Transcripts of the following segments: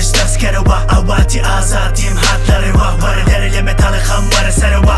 پیش دست کروا ئەواتی ئازادیم هات لە ڕێوا وەرە دەرە لێ مێتاڵی خەم وەرە سەرەوە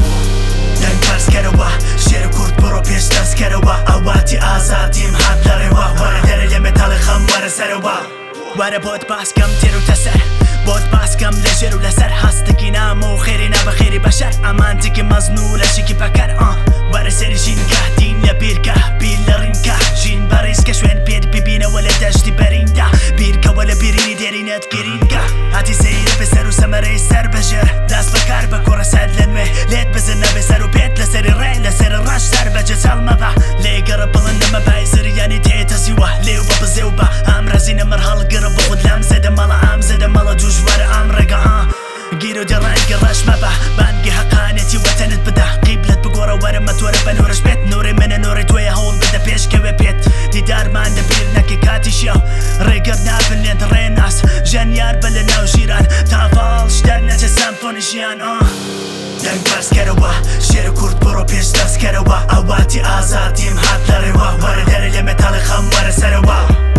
دەنگ پەرز کەرەوە شێر کورد بڕۆ پێش دەست کەرەوە ئەواتی ئازادیم هات لە ڕێوا وەرە دەرە لێ مێتاڵی خەم وەرە سەرەوە وەرە بۆت باسکەم تێر و تەسەر بۆت باسکەم لە ژێر و لەسەر هەستێکی نامە و خێری نابەخێری بەشەر ئەمانتێکی مەزن و لەشێکی پەکەر وەرە سەری ژینگە دین لە بیرکە بیر لە ڕینکە ژین بەڕێزکە شوێن پێت ببینەوە لە دەشتی بەریندا بیرکەوە لە بیرینی دێرینەت گرینگە هاتی سەیرە بەسەر و سەمەرەی سەر بەژێر دەست بەکار بە کۆڕە سەد لە نوێ لێت بزن نەبێ سەر و پێت لەسەری ڕێ لەسەر ڕەش سەر بەجە چاڵمەبە لێگەڕە بڵند نەمە بای زریانی تێتە زیوە لێو بە بزێ و بە ئام ڕەزینە مەر هەڵگەڕە بە خود لەم زەدە مەڵە ئام زەدە مەڵە دوژوارە ئام ڕێگە گیر و دێڕانگە ڕەش مەبە بانگی حەقانەتی وەتەنت بدە قیبلت بگۆڕە وەرە مەتۆرە بە نۆرەش بێت نۆڕی منە نۆڕی تۆیە هەوڵ بدە پێشکەوێ پێت دیدارمان لە بیر نەکەی کاتیشیە ڕێگەر نابنێت ڕێناس ژەنیار بە لە ناو ژیران تاڤاڵش دەرنەچە سەمفۆنی ژیان دەنگ پەرز کەرەوە شێر کورد بڕۆ پێش دەست کەرەوە ئەواتی ئازادیم هات لە ڕێوا وەرە دەرە لێ مێتاڵی خەم وەرە سەرەوە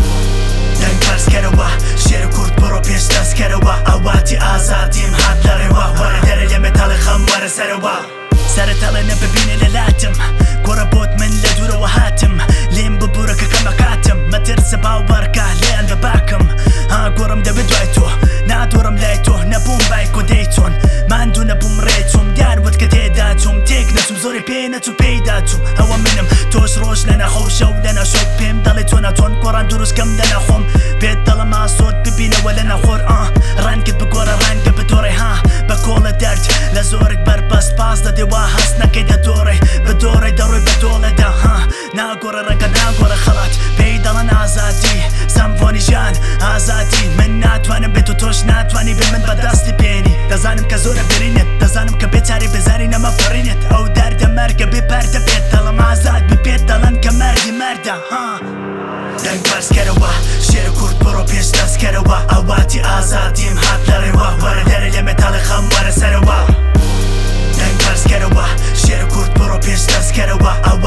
دەنگ پەرز کەرەوە شێر کورد بڕۆ پێش دەست کەرەوە ئەواتی ئازادیم هات لە ڕێوا وەرە دەرە لێ مێتاڵی خەم وەرە سەرەوە سەرەتاڵە نەببینێ لە لاتم گۆڕە بۆت من لە دوورەوە هاتم لێم ببوورەکە کەمەکاتم مەترسە باوبارکە لێیان بە باکم گۆڕم دەبێت دوای تۆ نادۆڕم لای تۆ نەبووم بایک و دەیتۆن ماندوو نەبووم ڕێچوم دیاروت کە تێدا چوم تێک نەچوم زۆری پێ نەچوو پێیدا چوم ئەوە منم تۆش ڕۆژ لە نەخەو شەو لە نەشۆک پێم دەڵێ تۆ نەتۆن گۆڕان دروستکەم لە نەخۆم پێت دەڵە ماسۆت ببینەوە لە نەخۆر ڕانگت بگۆڕە ڕانگە بدۆڕێ بە کۆڵە دەرد لە زۆرێک بەربەست پاس دەدێ وا هەست نەکەی دەدۆڕێ بدۆڕێ دەڕۆی بە دۆڵەدا ناگۆڕە ڕەگە ناگۆڕە خەڵات پێی دەڵەن ئازادی سەمفۆنی ژیان ئازادی من ناتوانم بێت و تۆش ناتوانی بێ من بەدەستی پێنی دەزانم کە زۆرە برینێت دەزانم کە بێچاری بێزاری نەمەپەڕینێت ئەو دەردە مەرگە بێ پەردە بێت دەڵم ئازاد بی پێت دەڵەن کە مەردی مەردە دەنگ پەرز کەرەوە شێر کورد بڕۆ پێش دەست کەرەوە ئەواتی ئازادیم هات لە ڕێوا وەرە دەرە لێ مێتاڵی خەم وەرە سەرەوە دەنگ پەرز کەرەوە شێر کورد بڕۆ پێش دەست کەرەوە